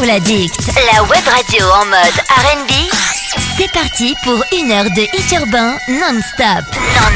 Soul Addict, la web radio en mode R&B. C'est parti pour une heure de hit urbain non-stop.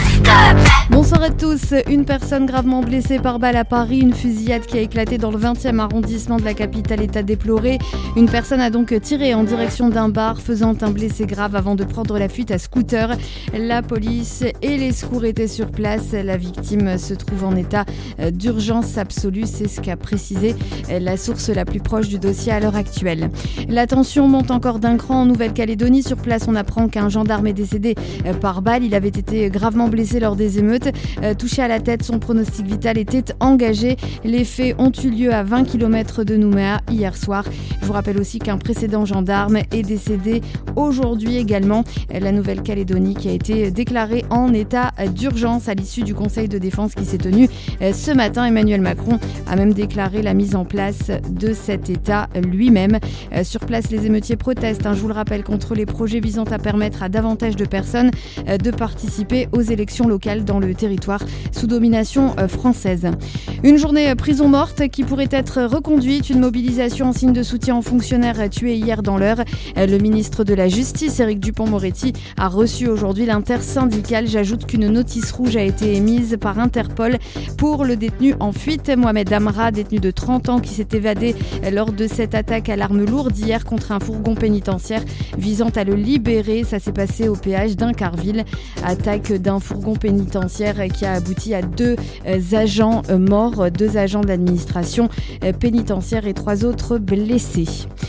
Bonsoir à tous. Une personne gravement blessée par balle à Paris. Une fusillade qui a éclaté dans le 20e arrondissement de la capitale est à déplorer. Une personne a donc tiré en direction d'un bar, faisant un blessé grave avant de prendre la fuite à scooter. La police et les secours étaient sur place. La victime se trouve en état d'urgence absolue. C'est ce qu'a précisé la source la plus proche du dossier à l'heure actuelle. La tension monte encore d'un cran en Nouvelle-Calédonie. Sur place, on apprend qu'un gendarme est décédé par balle. Il avait été gravement blessé lors des émeutes. Touché à la tête, son pronostic vital était engagé. Les faits ont eu lieu à 20 km de Nouméa hier soir. Je vous rappelle aussi qu'un précédent gendarme est décédé aujourd'hui également. La Nouvelle-Calédonie qui a été déclarée en état d'urgence à l'issue du Conseil de défense qui s'est tenu ce matin. Emmanuel Macron a même déclaré la mise en place de cet état lui-même. Sur place, les émeutiers protestent, je vous le rappelle, contre les projets visant à permettre à davantage de personnes de participer aux élections locales dans le territoire sous domination française. Une journée prison morte qui pourrait être reconduite, une mobilisation en signe de soutien aux fonctionnaires tués hier dans l'Eure. Le ministre de la Justice, Éric Dupond-Moretti, a reçu aujourd'hui l'intersyndicale. J'ajoute qu'une notice rouge a été émise par Interpol pour le détenu en fuite, Mohamed Amra, détenu de 30 ans qui s'est évadé lors de cette attaque à l'arme lourde hier contre un fourgon pénitentiaire visant à le libérer. Ça s'est passé au péage d'Incarville. Attaque d'un fourgon pénitentiaire qui a abouti à 2 agents morts, 2 agents de l'administration pénitentiaire et 3 autres blessés.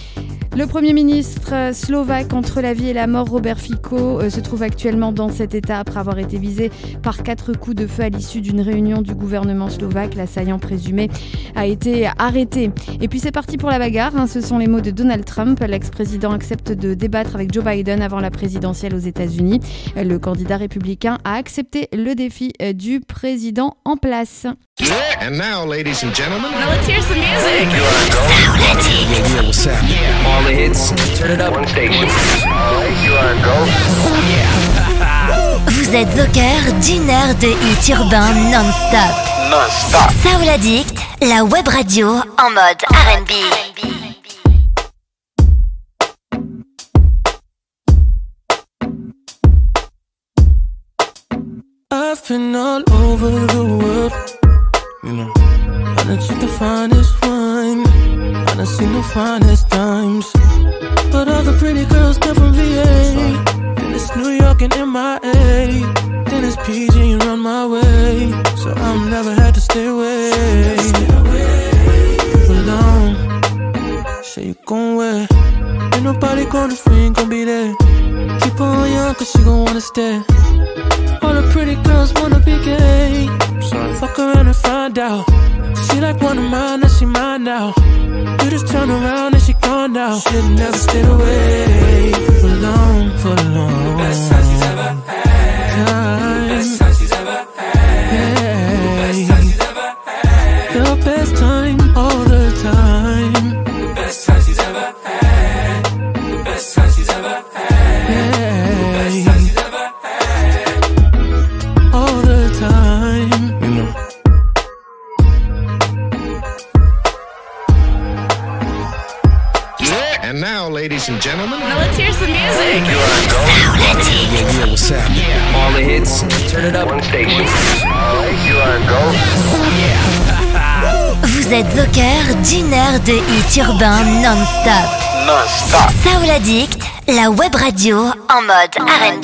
Le Premier ministre slovaque entre la vie et la mort, Robert Fico, se trouve actuellement dans cet état après avoir été visé par 4 coups de feu à l'issue d'une réunion du gouvernement slovaque. L'assaillant présumé a été arrêté. Et puis c'est parti pour la bagarre, ce sont les mots de Donald Trump. L'ex-président accepte de débattre avec Joe Biden avant la présidentielle aux États-Unis. Le candidat républicain a accepté le défi du président en place. And now, ladies and gentlemen, Now let's hear some music. yeah, what's up? All the hits, turn it up. One station. All right, you are go. Vous êtes au cœur d'une heure de hit urbain non-stop. Soul Addict, la web radio en mode R&B. I've been all over the world, you know. I done seen the finest wine, I done seen the finest times. But all the pretty girls come from VA. Then it's New York and MIA. Then it's PG and run my way. So I'm never had to stay away for long. Say you gon' wear, ain't nobody gonna free, ain't gon' be there. Keep on young cause she gon' wanna stay. All the pretty girls wanna be gay. Fuck around and find out. She like one of mine, now she mine now. You just turn around and she gone now. Should've never stayed away for long, for long. Best time she's ever had. Best time she's ever had. Best time she's ever had. The best time all the time. The best time she's ever had. The best time she's ever had. The best time she's ever had. All the time, you know. And now, ladies and gentlemen, Now let's hear some music. yeah, what's up? All the hits, turn it up. One station. All right, you are go. Vous êtes au cœur d'une heure de hit urbain non-stop. Soul Addict, la web radio en mode R&B.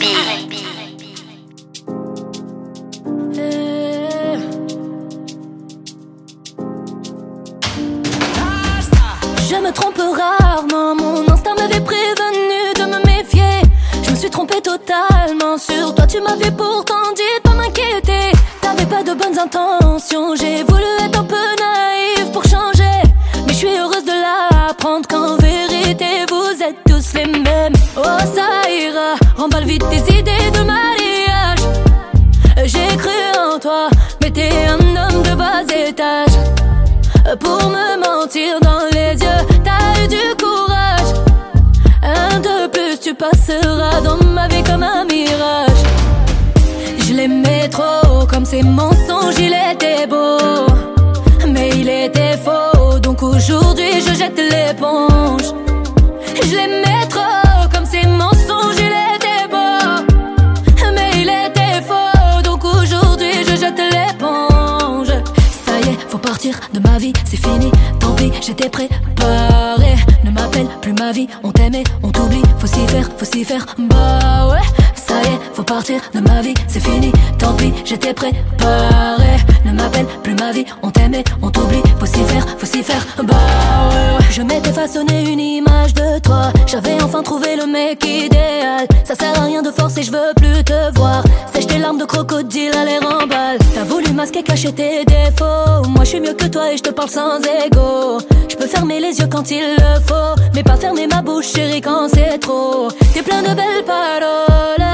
Je me trompe rarement, mon instinct m'avait prévenu de me méfier. Je me suis trompée totalement sur toi, tu m'avais pourtant dit de pas m'inquiéter. T'avais pas de bonnes intentions, j'ai voulu être un peu naïve pour changer. Mais je suis heureuse de l'apprendre qu'en vérité vous êtes tous les mêmes. Oh ça ira, remballe vite tes idées de mariage. J'ai cru en toi, mais t'es un homme de bas étage. Pour me mentir dans les yeux, t'as eu du courage. Un de plus, tu passeras dans ma vie comme un mirage. Je l'aimais trop, comme ses mensonges, il était beau. Mais il était faux, donc aujourd'hui je jette l'éponge. Je l'aimais trop, comme ses mensonges, il était beau, mais il était faux, donc aujourd'hui je jette l'éponge. Ça y est, faut partir de ma vie, c'est fini, tant pis, j'étais préparé. Ne m'appelle plus ma vie, on t'aimait, on t'oublie, faut s'y faire, bah ouais. Ça y est, faut partir de ma vie, c'est fini, tant pis, j'étais préparé. Ne m'appelle plus ma vie, on t'aimait, on t'oublie, faut s'y faire, bah ouais. Je m'étais façonné une image de toi, j'avais enfin trouvé le mec idéal. Ça sert à rien de forcer, je veux plus te voir. Sèche tes larmes de crocodile à l'air en balle. T'as voulu masquer, cacher tes défauts. Moi je suis mieux que toi et je te parle sans ego. Je peux fermer les yeux quand il le faut, mais pas fermer ma bouche chérie quand c'est trop. T'es plein de belles paroles,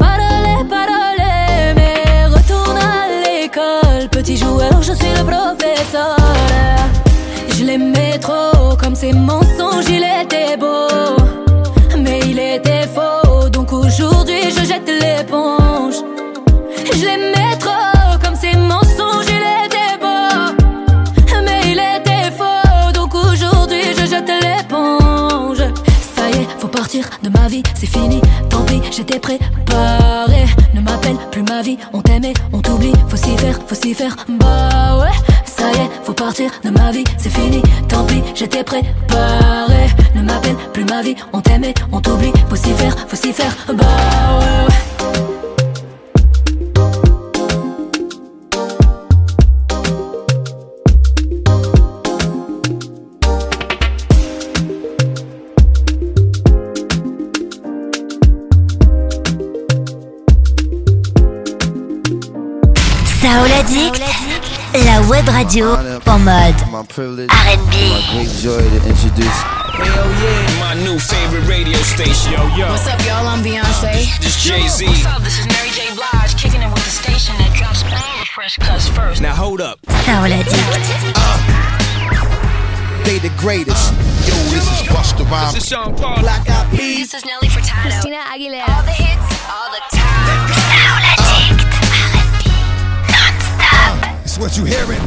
mais retourne à l'école. Petit joueur, je suis le professeur. Je l'aimais trop, comme ses mensonges, il était beau, mais il était faux, donc aujourd'hui je jette l'éponge. Je l'aimais trop, comme ses mensonges, il était beau, mais il était faux, donc aujourd'hui je jette l'éponge. Ça y est, faut partir de ma vie, c'est fini, tant pis, j'étais préparé. Ne m'appelle plus ma vie, on t'aimait, on t'oublie, faut s'y faire, bah ouais. Ça y est, faut partir de ma vie, c'est fini, tant pis, j'étais préparé. Ne m'appelle plus ma vie, on t'aimait, on t'oublie, faut s'y faire, bah ouais. Soul Addict, la web radio en mode R&B. Great joy to introduce. Hell yeah, my new favorite radio station. Yo. What's up, y'all? I'm Beyonce. This Jay-Z. What's up? This is Mary J. Blige, kicking it with the station that drops all the fresh cuts first. Now hold up. Soul Addict. They the greatest. Yo, this is Busta Rhymes. This is Sean Paul. Black Eyed Peas. This is Nelly Furtado. Christina Aguilera. All the hits, all the time. Soul Addict. R&B non-stop. It's what you hearing.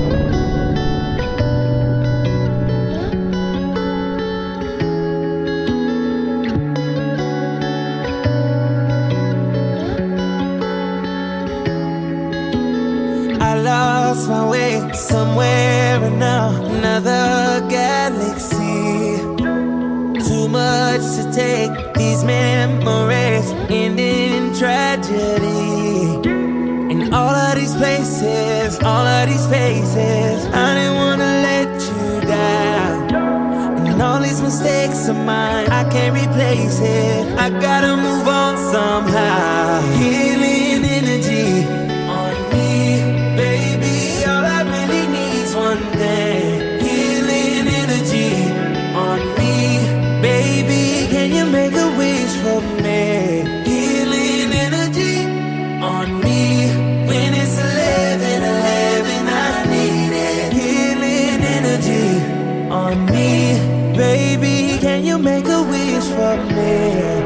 I lost my way somewhere in another galaxy. Too much to take, these memories end in tragedy. In all of these places, all of these faces, I didn't wanna let you down. And all these mistakes of mine, I can't replace it. I gotta move on somehow. Healing energy on me, baby. All I really need's one thing. Healing energy on me, baby. Can you make a wish for me? Healing energy on me. When it's 11:11, I need it. Healing energy on me, baby. Can you make a wish for me?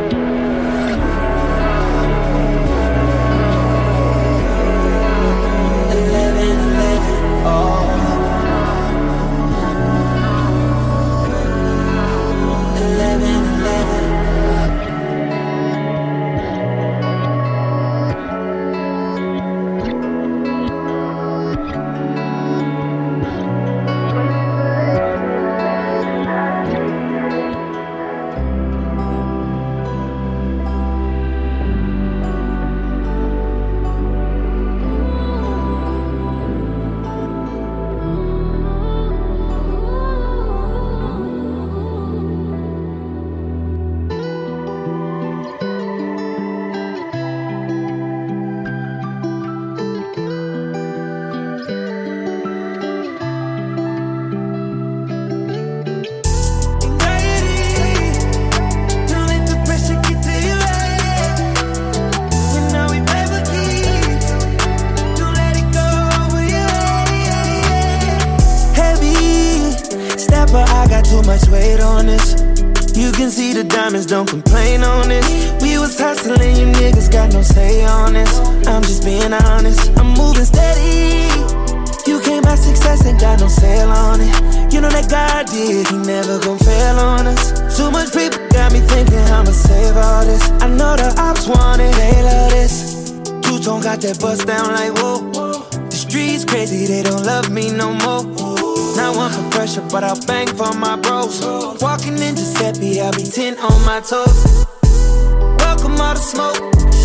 Don't complain on this. We was hustling, you niggas got no say on this. I'm just being honest, I'm moving steady. You came by success, ain't got no sale on it. You know that God did, he never gon' fail on us. Too much people got me thinking I'ma save all this. I know the ops want it, they love this. Two-tone got that bust down like whoa. The streets crazy, they don't love me no more. Not one for pressure, but I'll bang for my bros. Walking in Giuseppe, I'll be 10 on my toes. Welcome all the smoke.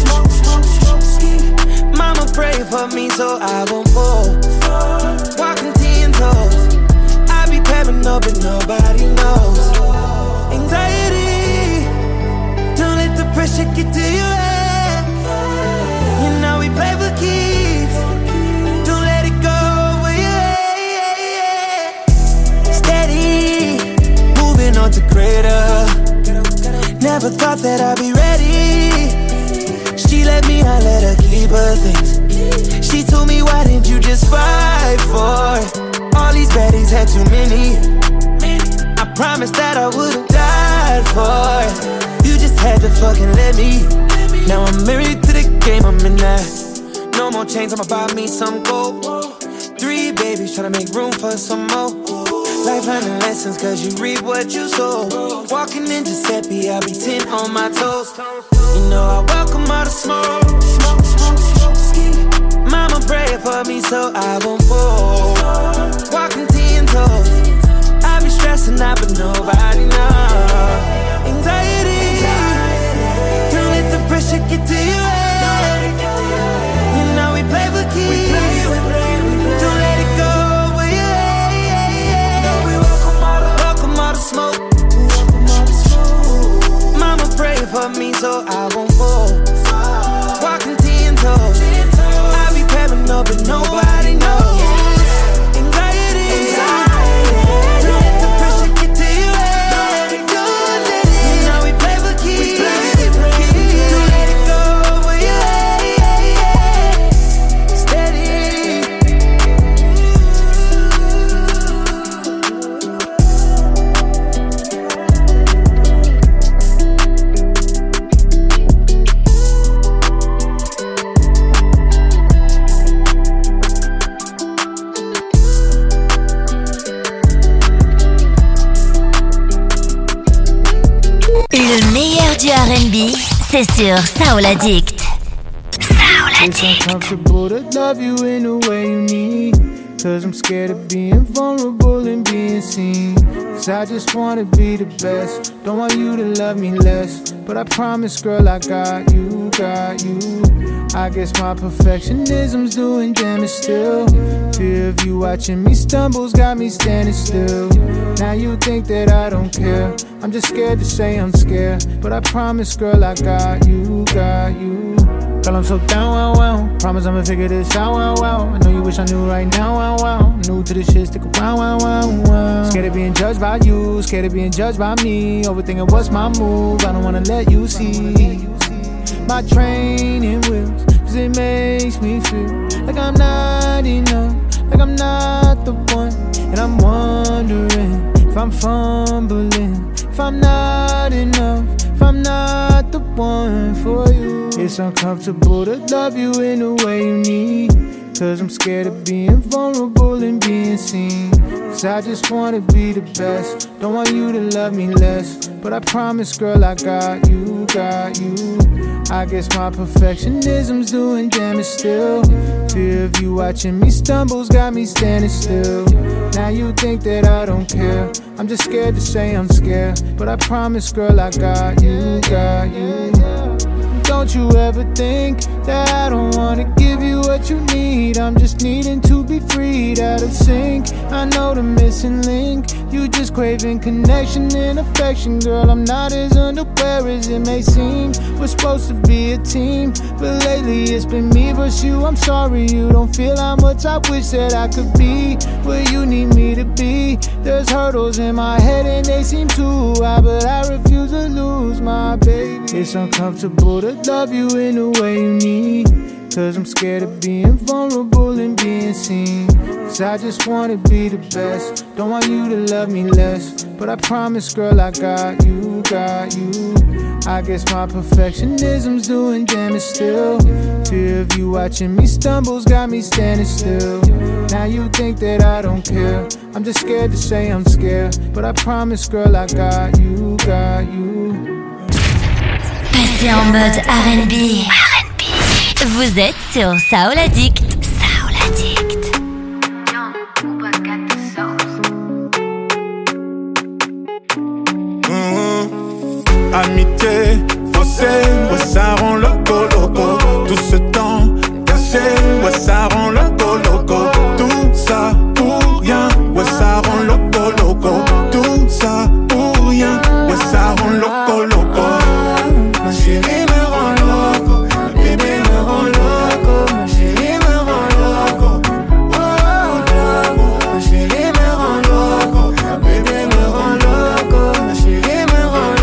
Mama pray for me so I won't fall. Walking 10 toes. I be pairing up but nobody knows. Anxiety, don't let the pressure get to your head. You know we play for keeps. Don't let it go over your head. Steady, moving on to greater. Never thought that I'd be ready. She let me, I let her keep her things. She told me, why didn't you just fight for it? All these baddies had too many. I promised that I would've died for it. You just had to fucking let me. Now I'm married to the game, I'm in that. No more chains, I'ma buy me some gold. 3 babies, tryna make room for some more. Life learning lessons, cause you reap what you sow. Walking in Giuseppe, I'll be 10 on my toes. You know I welcome all the smoke. Mama pray for me so I won't fall. Walking 10 toes. I be stressing out but nobody knows. Anxiety, don't let the pressure get to your head. You know we play for keeps. Don't let it go over your head. Welcome all the smoke. Mama pray for me so I won't fall. Walking 10 toes. I be pairing up but nobody knows. Anxiety, don't let the pressure get to your head. Don't let it. You know we play for keeps. Don't let it go over your head. Steady. Le meilleur du R&B, c'est sur Soul Addict. Soul It's uncomfortable to love you in the way you need. Cause I'm scared of being vulnerable and being seen. Cause I just wanna be the best. Don't want you to love me less. But I promise, girl, I got you, got you. I guess my perfectionism's doing damage still. Fear of you watching me stumbles got me standing still. Now you think that I don't care. I'm just scared to say I'm scared. But I promise, girl, I got you, got you. Girl, I'm so down, wow, wow. Promise I'ma figure this out, wow, wow. I know you wish I knew right now, wow, wow. New to this shit, stick around, wow, wow, wow. Scared of being judged by you, scared of being judged by me. Overthinking what's my move, I don't wanna let you see my training wheels. Cause it makes me feel like I'm not enough, like I'm not the one. And I'm wondering if I'm fumbling, if I'm not enough, if I'm not the one for you. It's uncomfortable to love you in the way you need. Cause I'm scared of being vulnerable and being seen. Cause I just wanna be the best. Don't want you to love me less. But I promise, girl, I got you, got you. I guess my perfectionism's doing damage still. Fear of you watching me stumbles got me standing still. Now you think that I don't care. I'm just scared to say I'm scared. But I promise, girl, I got you, got you. Don't you ever think that I don't wanna give you what you need. I'm just needing to be freed out of sync. I know the missing link. You just craving connection and affection. Girl, I'm not as unaware as it may seem. We're supposed to be a team, but lately it's been me versus you. I'm sorry you don't feel how much I wish that I could be where you need me to be. There's hurdles in my head and they seem too high, but I refuse to lose my baby. It's uncomfortable to love you in the way you need. Cause I'm scared of being vulnerable and being seen. Cause I just wanna be the best. Don't want you to love me less. But I promise, girl, I got you, got you. I guess my perfectionism's doing damage still. Fear of you watching me stumbles got me standing still. Now you think that I don't care. I'm just scared to say I'm scared. But I promise, girl, I got you, got you. Passez en mode R&B. Vous êtes sur Soul Addict. Soul Addict. Amitié, faussé, ouais ça rend loco loco. Tout ce temps caché, ouais ça rend loco loco. Tout ça pour rien, ouais ça rend loco loco. Tout ça pour rien, ouais ça rend loco loco. Ma chérie me rend loco, bébé me rend loco. Ma chérie me rend loco, oh loco. Ma chérie me rend loco, bébé me rend loco. Ma chérie me rend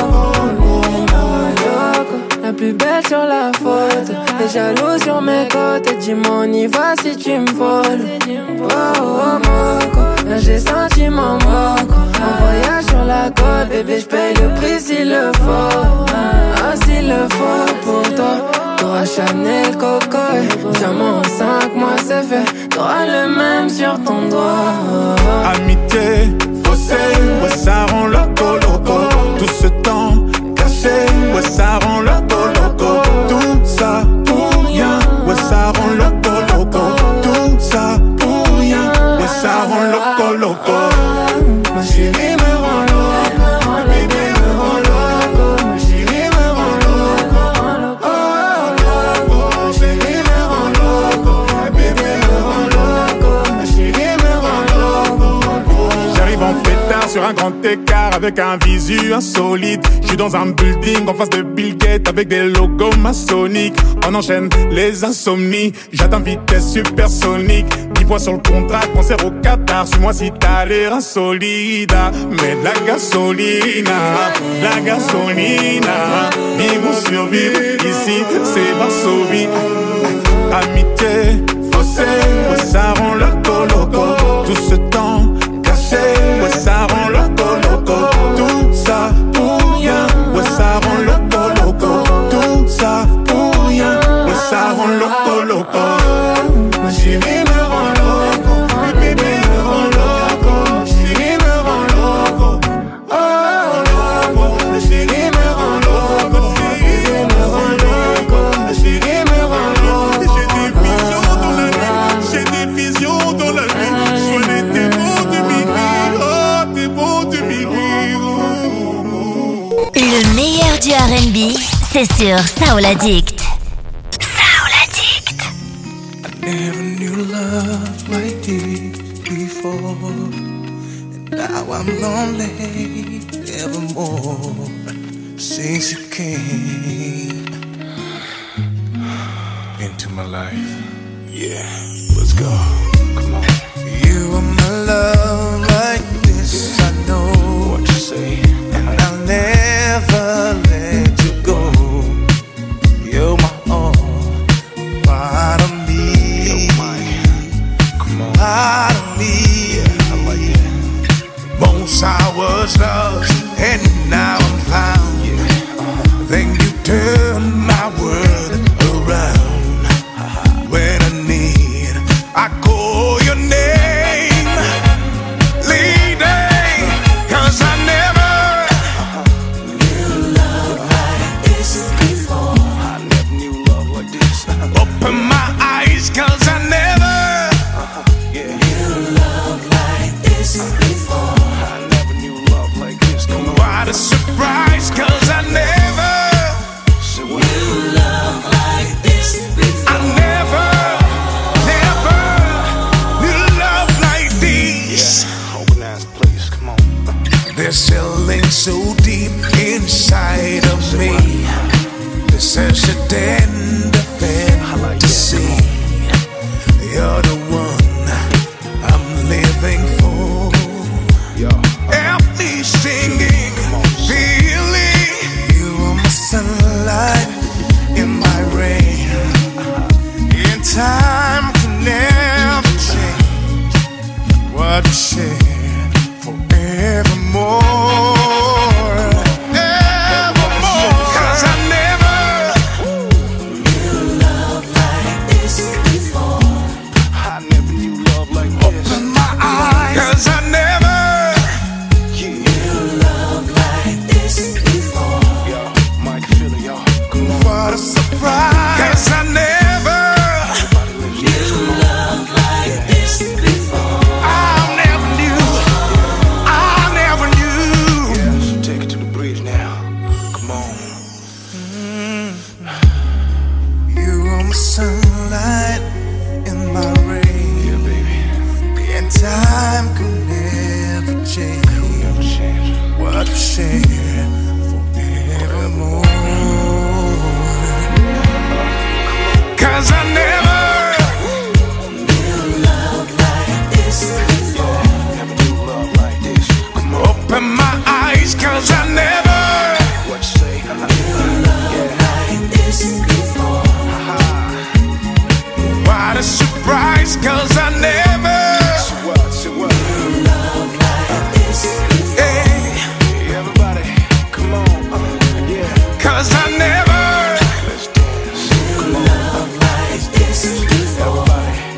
loco. La plus belle sur la photo, les jaloux sur mes côtes. Et dis-moi on y va si tu me voles. Oh oh moco, là j'ai senti mon moco. En voyage sur la côte, bébé j'paye le prix s'il le faut. Ah s'il le faut pour toi. T'auras Chanel, Coco et diamant en 5 mois c'est fait. T'auras le même sur ton doigt. Amitié, faussé, ouais ça rend loco loco. Tout ce temps caché, ouais ça rend loco loco. Tout ça pour rien, ouais ça rend loco loco. Tout ça pour rien, ouais ça rend loco loco. Ma chérie me rend loco, bébé me rend loco. Ma chérie me rend loco, oh loco. Ma chérie me rend loco, bébé me rend loco. Ma chérie me rend loco. J'arrive en pétard sur un grand écart avec un visu insolite. J'suis dans un building en face de Bill Gates avec des logos maçonniques. On enchaîne les insomnies, j'atteins vitesse supersonique. 10 points sur le contrat, concert au Qatar. Suis-moi si t'as l'air insolide. Mais de la gasolina, la gasolina. Vivre ou survivre, ici c'est Varsovie. Amitié, faussé, ouais ça rend loco loco. Tout ce temps caché, ouais ça rend loco loco. Tout ça pour rien, ouais ça rend loco loco. Tout ça pour rien, ouais ça rend loco loco. Ma chérie me rend loco, bébé me rend loco. Ma chérie me rend loco, oh loco. Ma chérie me rend loco, bébé me rend loco. Ma chérie me rend loco. J'ai des visions dans la nuit. Je connais tes mots de minuit, oh tes mots de minuit. Le meilleur du R&B, c'est sur Soul Addict. Soul Addict. I never knew love like this before, and now I'm lonely evermore since you came into my life. Yeah, let's go. Come on. You are my love like this, I know what you say, and I'll never let you go. You're my all, part of me. You're mine. Come on. Part of me. Yeah, I like that. Once I was lost, and now I'm found. Yeah. Then you turned my world around. When I need, I call your name, lady, 'cause I never knew love like this before. I never knew love like this. Open my eyes, 'cause I never knew love like this before. I never knew love like this. What a surprise, 'cause I never knew love like this before. I never knew love like this. Yeah, open ass, please, come on. There's something so deep inside of me. There's such a tender fantasy. You're the one I'm living for. Help me singing, feeling. You are my sunlight in my rain. In time can never change what we shared forevermore. change. What we share forevermore. 'Cause I never knew love like this before. Never knew love like this. Open my eyes, 'cause I never what you say? Knew love like this before. What a surprise, 'cause I never knew love like this before. Hey, everybody, come on, yeah. 'Cause I never knew love like this before.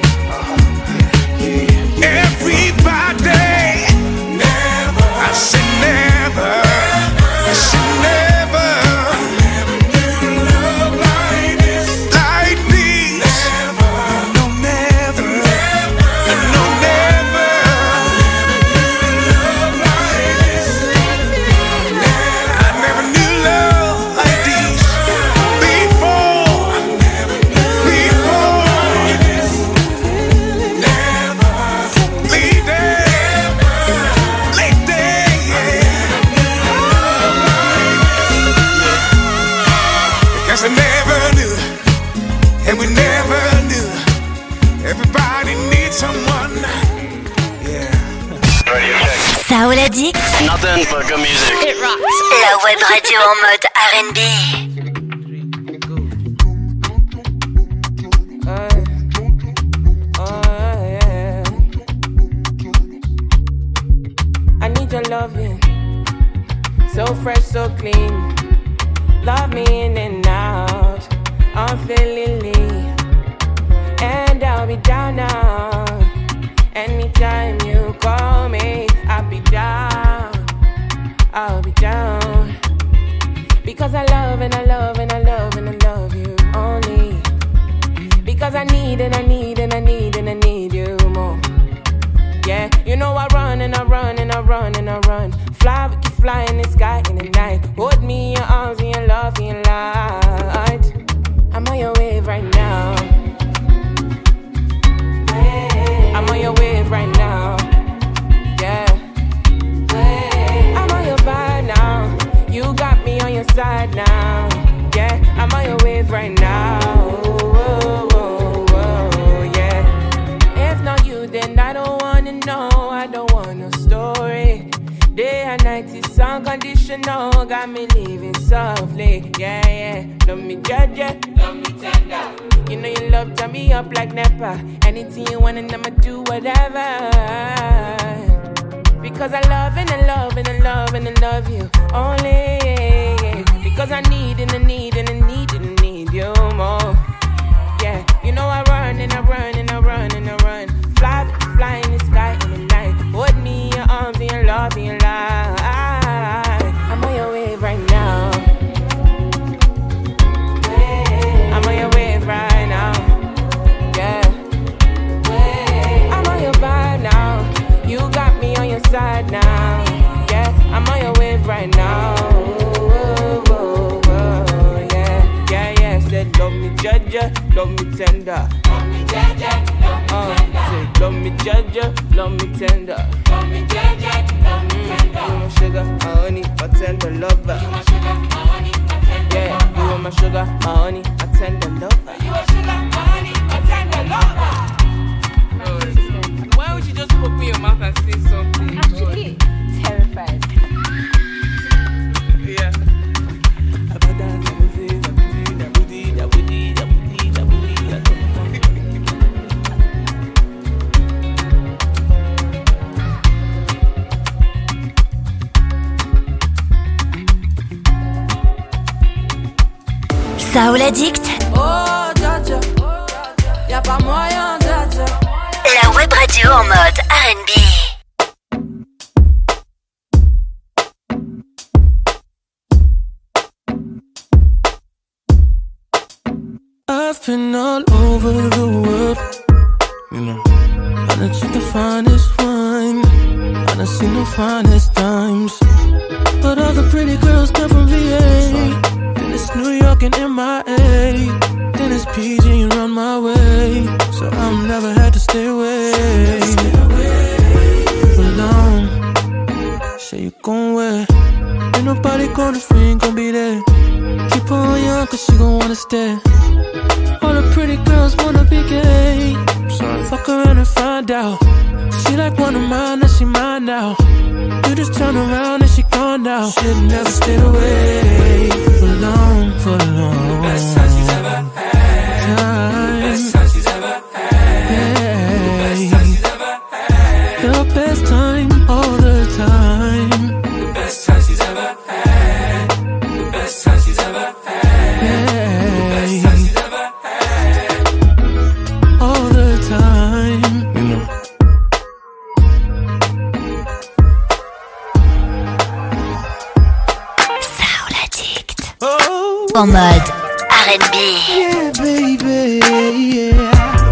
Everybody, never. I said never. I said never. Never knew love like this. Like this. Never. No, never. No, never. Never knew love like this. I never knew love like this before. I never knew, and we never knew. Everybody needs someone. Yeah. Saoul Addict. Nothing but good music. It rocks. La web radio en mode R&B. I need your loving, so fresh, so clean. Love me in and out, unfailingly. And I'll be down now. Anytime you call me, I'll be down. I'll be down. Because I love and I love and I love and I love you only. Because I need and I need and I need and I need you more. Yeah, you know I run and I run and I run and I run. Fly, we can fly in the sky in the night. Hold me in your arms and your love and your light. I'm on your wave right now. I'm on your wave right now. Yeah. I'm on your vibe now. You got me on your side now. Yeah, I'm on your wave right now. Whoa, whoa, whoa, yeah. If not you, then I don't wanna know. I don't want no story. Day and night is unconditional. Got me living softly. Yeah, yeah. Love me judge, love me tender. You know you love turn me up like Nepa. Anything you want and I'ma do whatever. Because I love and I love and I love and I love you only. Because I need and I need and I need and I need you more. Yeah, you know I run and I run and I run and I run. Fly, fly in the sky in the night. Hold me in your arms and your love and your light. I'm on your wave right now. I'm on your wave right now. Yeah. I'm on your vibe now. You got me on your side now. Yeah, I'm on your wave right now. Whoa, whoa, whoa, yeah. Yeah, yeah. Said love me judge, love me tender. Love me judge, love me tender. Said love me judge, love me tender. Love me judge, love me tender. You my sugar, my honey, my tender lover. You my sugar, my honey, my tender lover. Yeah, you are my sugar, my honey, my tender lover. You my sugar, my honey, my tender lover. Why would you just open your mouth and say something? Actually, terrified. Yeah. Saoul Addict. Oh, Jaja, y'a pas moyen, Jaja. La web radio en mode R&B. I've been all over the world, you know. I done seen the finest wine, I done seen the finest times. But all the pretty girls come from VA. Then it's New York and MIA. Then it's PG around my way. So I'm never had to stay away for long. say you gon' wear. Ain't nobody gonna free, ain't gon' be there. Keep her on young, cause she gon' wanna stay. All the pretty girls wanna be gay. Fuck around and find out. She like one of mine, now she mine now. You just turn around and she gone now. Should've never stayed away for long, for long. Best time she's ever had. Best time she's ever had. Best time she's ever had. The best time, all the time. The best time she's ever had. The best time she's ever had. The best time she's ever had. All the time, you know. Soul Addict. En mode R&B. Yeah, baby, yeah.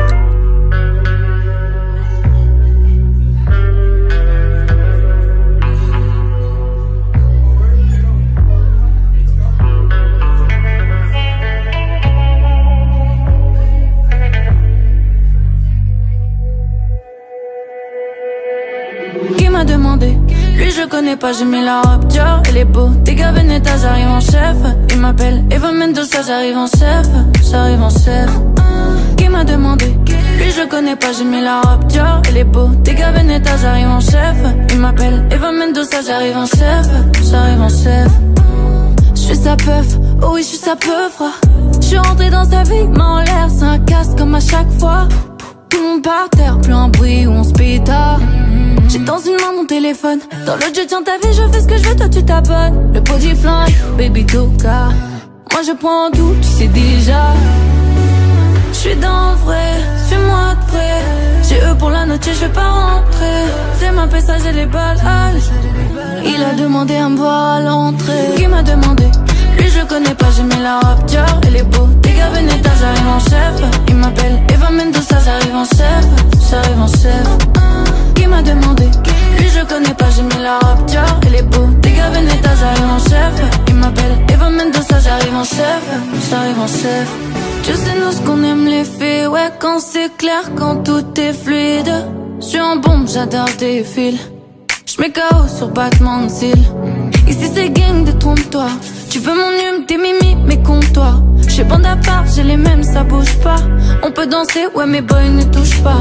Qui m'a demandé? Lui je connais pas, j'ai mis la robe Dior, elle est beau. Des gars Veneta, j'arrive en chef. Il m'appelle Eva Mendoza, j'arrive en chef. J'arrive en chef. Qui m'a demandé? Lui je connais pas, j'ai mis la robe Dior, elle est beau. Des gars Veneta, j'arrive en chef. Il m'appelle Eva Mendoza, j'arrive en chef. J'arrive en chef. J'suis sa peuf, oh oui j'suis sa peuf. J'suis rentré dans sa vie, main en l'air, c'est un casse comme à chaque fois. Tout le monde par terre, plus un bruit où on se pétard. J'ai dans une main mon téléphone, dans l'autre je tiens ta vie, je fais ce que je veux, toi tu t'abonnes. Le body flingue, baby toka. Moi je prends tout, tu sais déjà. J'suis dans le vrai, suis-moi de près. J'ai eux pour la note, je vais pas rentrer. C'est ma paix, j'ai les balles. Il a demandé à me voir à l'entrée. Qui m'a demandé? Lui je connais pas, j'ai mis la robe Dior, elle est beau. Des gars Veneta, j'arrive en chef. Il m'appelle Eva Mendoza, j'arrive en chef. J'arrive en chef. Qui m'a demandé? Lui je connais pas, j'ai mis la robe Dior, elle est beau. Des gars Veneta, j'arrive en chef. Il m'appelle Eva Mendoza, j'arrive en chef. J'arrive en chef. Tu sais nous ce qu'on aime les filles, ouais quand c'est clair, quand tout est fluide. J'suis en bombe, j'adore tes fils. J'mets KO sur battement de cils. Ici c'est gang, détrompe-toi. Tu veux mon hume, tes mimi, mais compte-toi. J'suis bande à part, j'ai les mêmes, ça bouge pas. On peut danser, ouais mes boys ne touchent pas.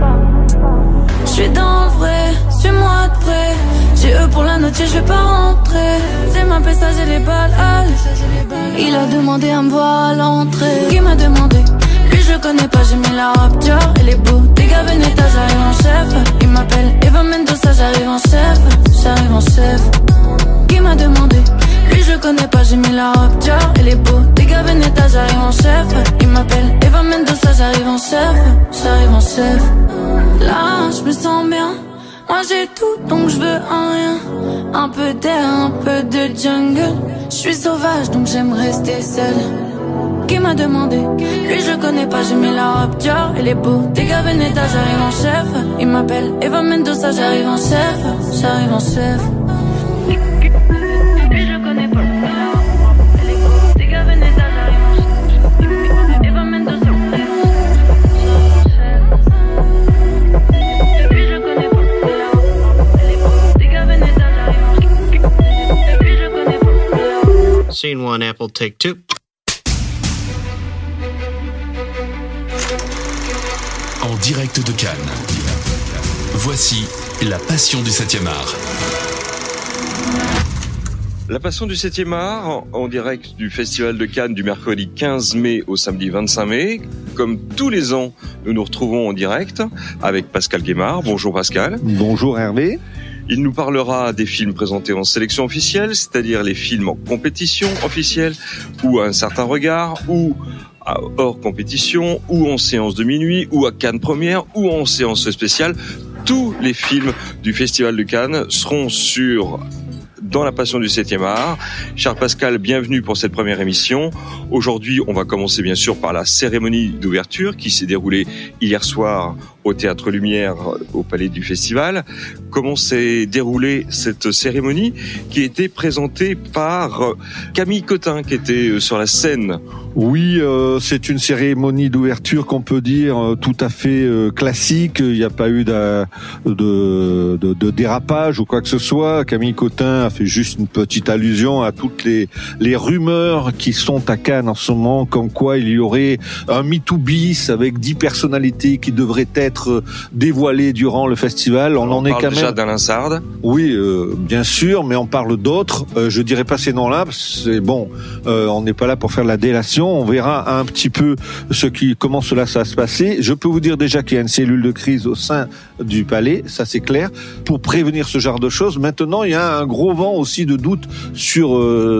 J'suis dans le vrai, suis-moi de près. J'ai eux pour la note, je vais pas rentrer. C'est ma paix, j'ai les balles. Il a demandé à me voir à l'entrée. Qui m'a demandé? Lui je connais pas, j'ai mis la robe Dior, elle est beau. Des gars Veneta, j'arrive en chef. Il m'appelle Eva Mendoza, j'arrive en chef. J'arrive en chef. Qui m'a demandé? Lui je connais pas, j'ai mis la robe Dior, elle est beau. Des gars Veneta, j'arrive en chef. Il m'appelle Eva Mendoza, j'arrive en chef. J'arrive en chef. Là je me sens bien. Moi j'ai tout donc je veux un rien. Un peu d'air, un peu de jungle. Je suis sauvage donc j'aime rester seule. Qui m'a demandé? Lui je connais pas, j'ai mis la robe Dior, elle est beau. Des gars Veneta, j'arrive en chef. Il m'appelle Eva Mendoza, j'arrive en chef. J'arrive en chef. Lui je connais pas, elle est beau. Des gars Veneta, j'arrive en chef. Eva Mendoza, j'arrive en chef. Lui je connais pas, elle est beau. Des gars Veneta, j'arrive en chef. Lui je connais pas. Scene one, Apple, take two. En direct de Cannes, voici La Passion du 7e art. La Passion du 7e art, en direct du Festival de Cannes du mercredi 15 mai au samedi 25 mai. Comme tous les ans, nous nous retrouvons en direct avec Pascal Guémard. Bonjour Pascal. Bonjour Hervé. Il nous parlera des films présentés en sélection officielle, c'est-à-dire les films en compétition officielle, ou à un certain regard, ou hors compétition, ou en séance de minuit, ou à Cannes Première, ou en séance spéciale. Tous les films du Festival de Cannes seront dans La Passion du 7e art. Cher Pascal, bienvenue pour cette première émission. Aujourd'hui, on va commencer bien sûr par la cérémonie d'ouverture qui s'est déroulée hier soir au Théâtre Lumière, au Palais du Festival. Comment s'est déroulée cette cérémonie qui était présentée par Camille Cotin, qui était sur la scène? Oui, c'est une cérémonie d'ouverture qu'on peut dire tout à fait classique. Il n'y a pas eu de dérapage ou quoi que ce soit. Camille Cotin a fait juste une petite allusion à toutes les rumeurs qui sont à Cannes en ce moment, comme quoi il y aurait un MeToo bis avec 10 personnalités qui devraient être dévoilées durant le festival. On est quand même déjà d'Alain Sard. Oui, bien sûr, mais on parle d'autres. Je dirais pas ces noms-là. C'est bon, on n'est pas là pour faire de la délation. On verra un petit peu comment cela ça va se passer. Je peux vous dire déjà qu'il y a une cellule de crise au sein du palais, ça c'est clair, pour prévenir ce genre de choses. Maintenant, il y a un gros vent aussi de doute sur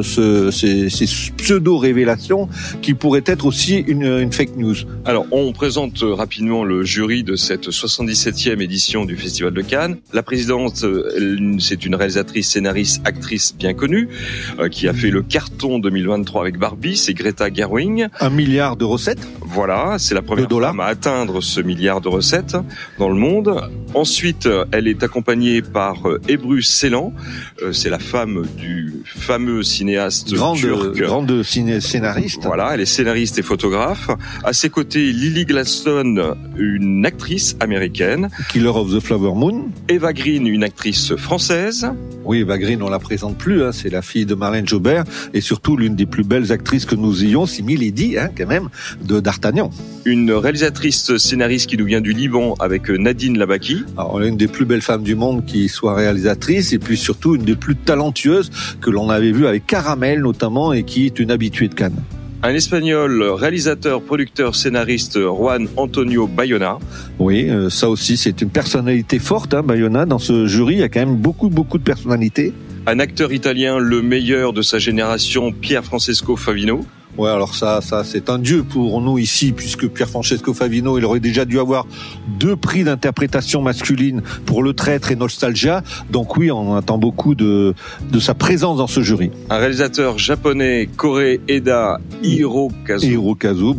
ces pseudo-révélations qui pourraient être aussi une fake news. Alors, on présente rapidement le jury de cette 77e édition du Festival de Cannes. La présidente, c'est une réalisatrice, scénariste, actrice bien connue, qui a fait le carton 2023 avec Barbie, c'est Greta Gerwig. 1 milliard de recettes. Voilà, c'est la première femme à atteindre ce milliard de recettes dans le monde. Ensuite, elle est accompagnée par Ebru Selan, c'est la femme du fameux cinéaste turc. Grande scénariste. Voilà, elle est scénariste et photographe. À ses côtés, Lily Gladstone, une actrice américaine. Killer of the Flower Moon. Eva Green, une actrice française. Oui, Eva Green, on la présente plus, hein, c'est la fille de Marlène Jobert et surtout l'une des plus belles actrices que nous ayons, c'est Milady, quand même, de D'Artagnan. Une réalisatrice scénariste qui nous vient du Liban avec Nadine Labaki. Alors, l'une des plus belles femmes du monde qui soit réalisatrice et puis surtout une des plus talentueuses que l'on avait vues avec Caramel notamment et qui est une habituée de Cannes. Un Espagnol, réalisateur, producteur, scénariste, Juan Antonio Bayona. Oui, ça aussi, c'est une personnalité forte, Bayona. Dans ce jury, il y a quand même beaucoup de personnalités. Un acteur italien, le meilleur de sa génération, Pier Francesco Favino. Ouais, alors ça, c'est un dieu pour nous ici, puisque Pier Francesco Favino, il aurait déjà dû avoir 2 prix d'interprétation masculine pour Le Traître et Nostalgia. Donc oui, on attend beaucoup de sa présence dans ce jury. Un réalisateur japonais, Koreeda Hirokazu. Hirokazu,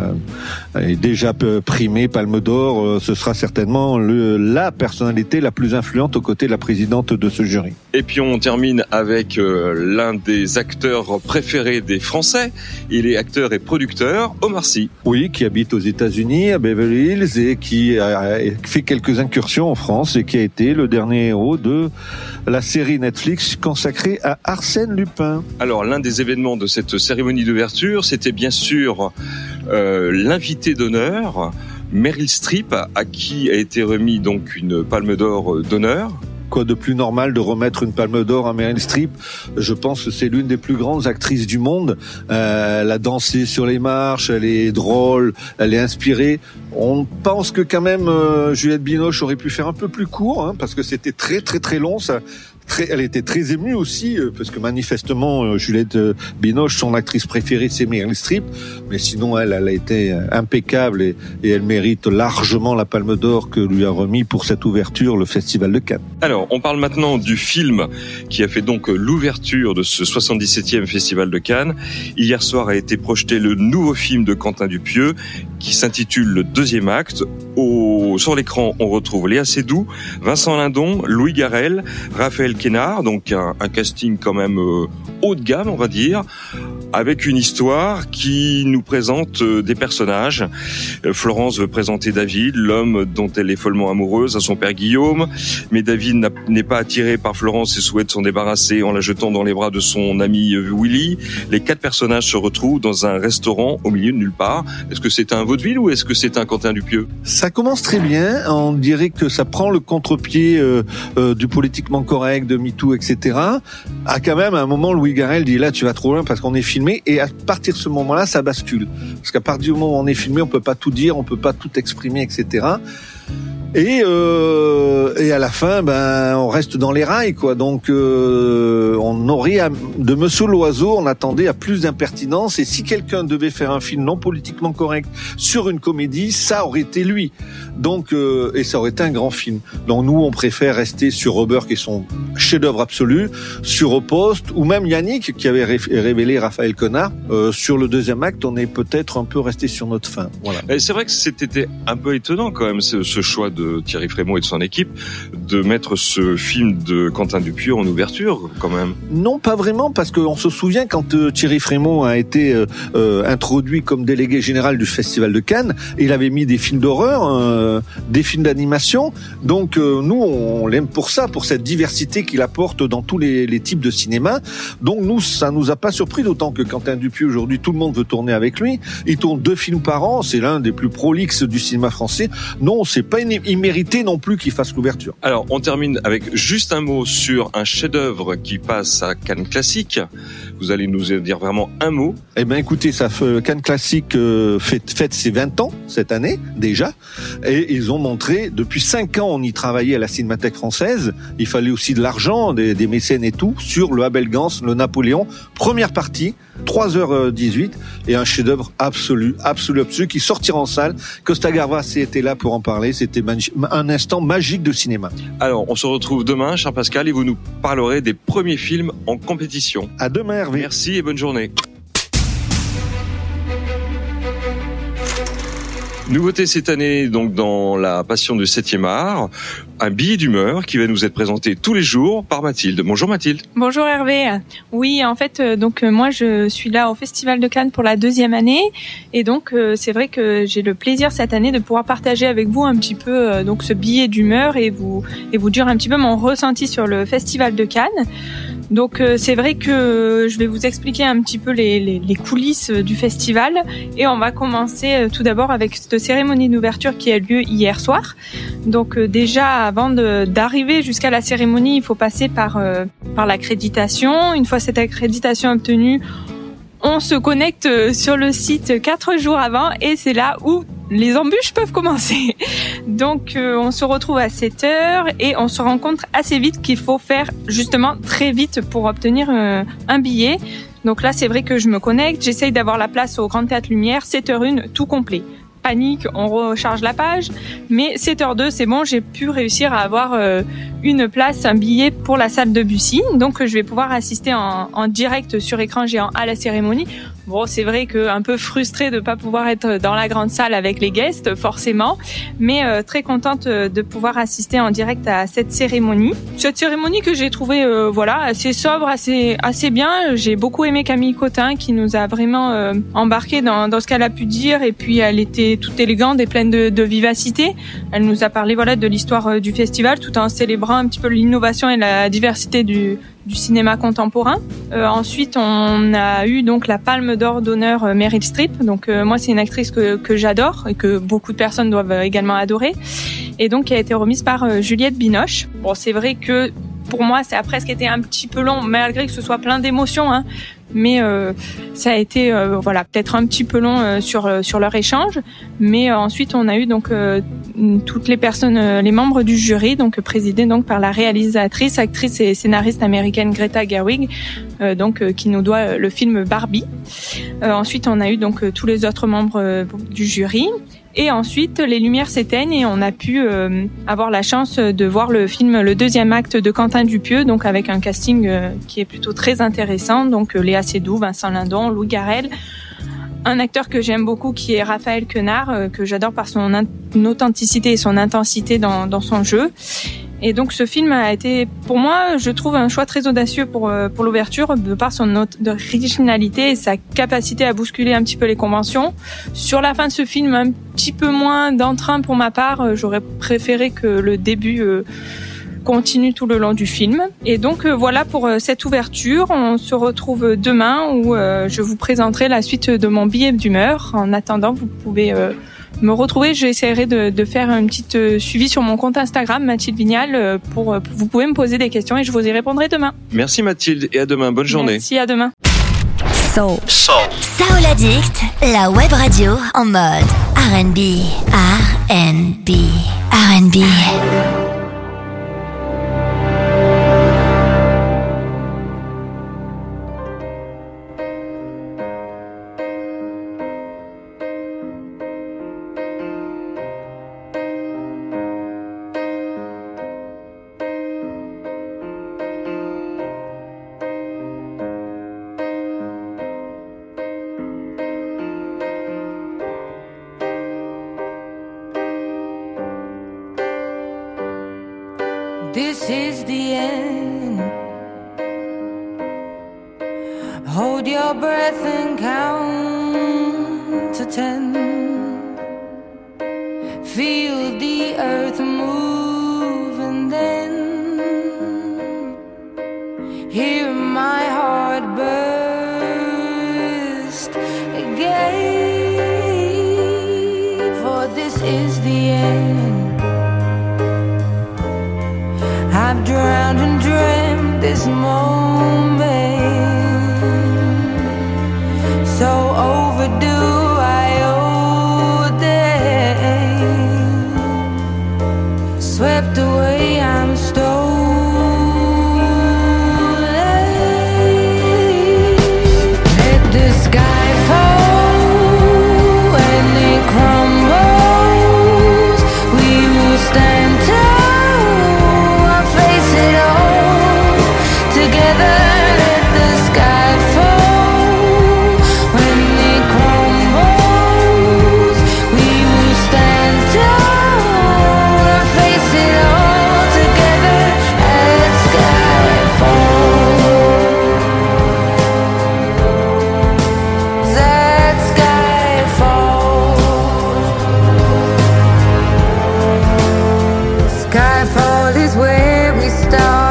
est déjà primé, Palme d'Or. Ce sera certainement la personnalité la plus influente aux côtés de la présidente de ce jury. Et puis on termine avec l'un des acteurs préférés des Français. Il est acteur et producteur, Omar Sy. Oui, qui habite aux États-Unis, à Beverly Hills, et qui a fait quelques incursions en France et qui a été le dernier héros de la série Netflix consacrée à Arsène Lupin. Alors, l'un des événements de cette cérémonie d'ouverture, c'était bien sûr l'invité d'honneur, Meryl Streep, à qui a été remis donc une palme d'or d'honneur. Quoi de plus normal de remettre une palme d'or à Meryl Streep? Je pense que c'est l'une des plus grandes actrices du monde. Elle a dansé sur les marches, elle est drôle, elle est inspirée. On pense que quand même Juliette Binoche aurait pu faire un peu plus court, parce que c'était très long. Elle était très émue aussi, parce que manifestement Juliette Binoche, son actrice préférée, c'est Meryl Streep, mais sinon elle a été impeccable et elle mérite largement la Palme d'Or que lui a remis pour cette ouverture le Festival de Cannes. Alors, on parle maintenant du film qui a fait donc l'ouverture de ce 77e Festival de Cannes. Hier soir a été projeté le nouveau film de Quentin Dupieux qui s'intitule Le Deuxième Acte. Sur l'écran, on retrouve Léa Seydoux, Vincent Lindon, Louis Garrel, Raphaël Quénard, donc un casting quand même haut de gamme, on va dire, avec une histoire qui nous présente des personnages. Florence veut présenter David, l'homme dont elle est follement amoureuse, à son père Guillaume, mais David n'est pas attiré par Florence et souhaite s'en débarrasser en la jetant dans les bras de son ami Willy. Les 4 personnages se retrouvent dans un restaurant au milieu de nulle part. Est-ce que c'est un vaudeville ou est-ce que c'est un Quentin Dupieux? Ça commence très bien, on dirait que ça prend le contre-pied du politiquement correct, de MeToo, etc. À quand même, à un moment, Louis Garrel dit là, tu vas trop loin parce qu'on est filmé, et à partir de ce moment-là, ça bascule. Parce qu'à partir du moment où on est filmé, on peut pas tout dire, on peut pas tout exprimer, etc. Et à la fin, on reste dans les rails, quoi. Donc, on aurait de Monsieur Loiseau, on attendait à plus d'impertinence. Et si quelqu'un devait faire un film non politiquement correct sur une comédie, ça aurait été lui. Donc, et ça aurait été un grand film. Donc, nous, on préfère rester sur Rubber, qui est son chef-d'œuvre absolu, sur Au Poste, ou même Yannick, qui avait révélé Raphaël Quenard. Sur le deuxième acte, on est peut-être un peu resté sur notre fin. Voilà. Et c'est vrai que c'était un peu étonnant quand même, ce choix de Thierry Frémaux et de son équipe de mettre ce film de Quentin Dupieux en ouverture, quand même. Non, pas vraiment, parce qu'on se souvient quand Thierry Frémaux a été introduit comme délégué général du Festival de Cannes, il avait mis des films d'horreur, des films d'animation. Donc nous, on l'aime pour ça, pour cette diversité qu'il apporte dans tous les types de cinéma. Donc nous, ça nous a pas surpris, d'autant que Quentin Dupieux, aujourd'hui, tout le monde veut tourner avec lui. Il tourne 2 films par an, c'est l'un des plus prolixes du cinéma français. Non, c'est pas immérité non plus qu'il fasse l'ouverture. Alors, on termine avec juste un mot sur un chef-d'œuvre qui passe à Cannes Classique. Vous allez nous dire vraiment un mot. Eh ben, écoutez, Cannes Classique fête ses 20 ans cette année déjà, et ils ont montré depuis 5 ans on y travaillait à la Cinémathèque française. Il fallait aussi de l'argent, des mécènes et tout sur le Abel Gance, le Napoléon. Première partie, 3h18 et un chef-d'œuvre absolu qui sortira en salle. Costa Gavras était là pour en parler. C'était un instant magique de cinéma. Alors, on se retrouve demain, cher Pascal, et vous nous parlerez des premiers films en compétition. À demain, Hervé. Merci et bonne journée. Nouveauté cette année, donc, dans la passion du 7e art, un billet d'humeur qui va nous être présenté tous les jours par Mathilde. Bonjour Mathilde. Bonjour Hervé. Oui, en fait, moi je suis là au Festival de Cannes pour la 2e année, et donc c'est vrai que j'ai le plaisir cette année de pouvoir partager avec vous un petit peu donc ce billet d'humeur et vous dire un petit peu mon ressenti sur le Festival de Cannes. Donc c'est vrai que je vais vous expliquer un petit peu les coulisses du festival, et on va commencer tout d'abord avec cette cérémonie d'ouverture qui a lieu hier soir. Donc déjà avant d'arriver jusqu'à la cérémonie, il faut passer par l'accréditation. Une fois cette accréditation obtenue, on se connecte sur le site 4 jours avant, et c'est là où les embûches peuvent commencer. Donc on se retrouve à 7h et on se rend compte assez vite qu'il faut faire justement très vite pour obtenir un billet. Donc là, c'est vrai que je me connecte, j'essaye d'avoir la place au Grand Théâtre Lumière, 7h01, tout complet. Panique, on recharge la page, mais 7h02, c'est bon, j'ai pu réussir à avoir une place, un billet pour la salle de Bussy. Donc je vais pouvoir assister en direct sur écran géant à la cérémonie. Bon, c'est vrai que un peu frustrée de pas pouvoir être dans la grande salle avec les guests, forcément, mais très contente de pouvoir assister en direct à cette cérémonie. Cette cérémonie que j'ai trouvée assez sobre, assez bien. J'ai beaucoup aimé Camille Cotin, qui nous a vraiment embarqué dans ce qu'elle a pu dire, et puis elle était toute élégante et pleine de vivacité. Elle nous a parlé de l'histoire du festival, tout en célébrant un petit peu l'innovation et la diversité du cinéma contemporain. Ensuite, on a eu donc la Palme d'Or d'honneur Meryl Streep. Donc moi, c'est une actrice que j'adore et que beaucoup de personnes doivent également adorer, et donc qui a été remise par Juliette Binoche. Bon, c'est vrai que pour moi, ça a presque été un petit peu long, malgré que ce soit plein d'émotions, hein. Mais ça a été peut-être un petit peu long sur leur échange, mais ensuite on a eu donc toutes les personnes, les membres du jury, donc présidés donc par la réalisatrice, actrice et scénariste américaine Greta Gerwig, qui nous doit le film Barbie. Ensuite on a eu donc tous les autres membres du jury. Et ensuite, les lumières s'éteignent et on a pu avoir la chance de voir le film, le deuxième acte de Quentin Dupieux, donc avec un casting qui est plutôt très intéressant. Donc Léa Seydoux, Vincent Lindon, Louis Garrel, un acteur que j'aime beaucoup qui est Raphaël Quenard, que j'adore par son authenticité et son intensité dans son jeu. Et donc ce film a été, pour moi, je trouve un choix très audacieux pour l'ouverture, de par son originalité et sa capacité à bousculer un petit peu les conventions. Sur la fin de ce film, un petit peu moins d'entrain pour ma part. J'aurais préféré que le début continue tout le long du film. Et donc voilà pour cette ouverture. On se retrouve demain où je vous présenterai la suite de mon billet d'humeur. En attendant, vous pouvez me retrouver. J'essaierai de faire un petit suivi sur mon compte Instagram, Mathilde Vignal, vous pouvez me poser des questions et je vous y répondrai demain. Merci Mathilde et à demain. Bonne journée. Merci, à demain. Soul Addict, la web radio en mode R&B, R&B. This is the end. Hold your breath and count to 10. Feel the earth move and then hear my heart burst again. For this is the end. I've drowned and dreamt this moment, so overdue I owe them. Swept away, I'm stolen. Let the sky fall and it crumbles. We will stand tall. Together, let the sky fall. When it crumbles, we will stand tall and face it all together. Let sky fall. That sky fall. Skyfall is where we start.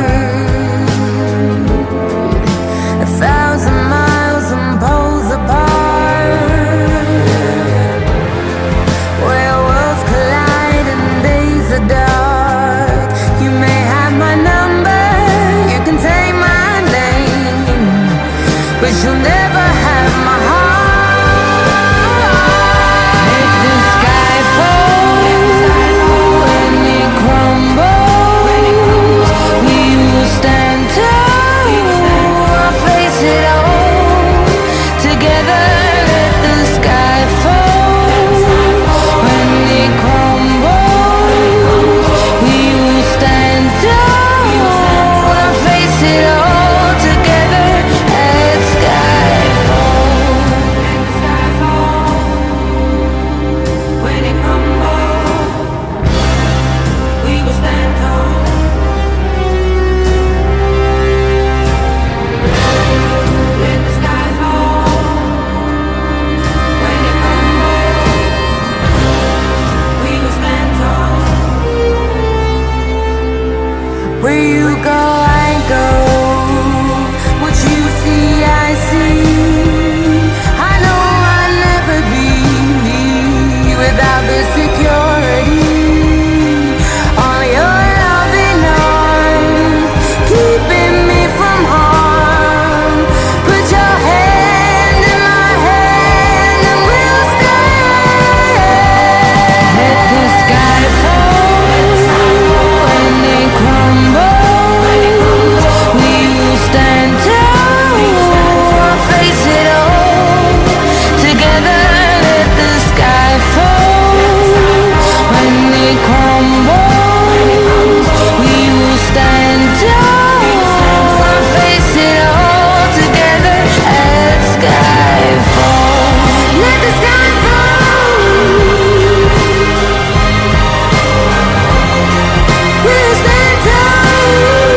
1,000 miles and poles apart, where worlds collide and days are dark. You may have my number, you can take my name, but you'll never have my heart. Let the sky fall when it crumbles. We will stand tall. Face it all together. Let the sky fall when it crumbles. We will stand tall and face it all together. Let sky fall. When it crumbles, we will stand tall. Where you go, I go. What you see, I see. I know I'll never be me without the security. All your loving arms keeping me from harm. Put your hand in my hand and we'll stand. Let the sky fall when it crumbles. We will stand tall, face it all together. Let the sky fall when it crumbles. We will stand tall, face it all together. Let the sky fall. Let the sky fall. We'll stand tall.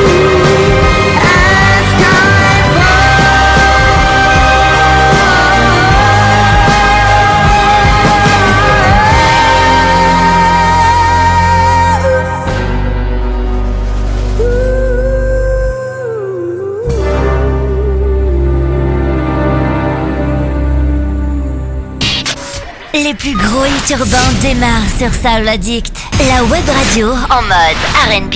Les plus gros hits urbains démarrent sur Soul Addict, la web radio en mode R&B.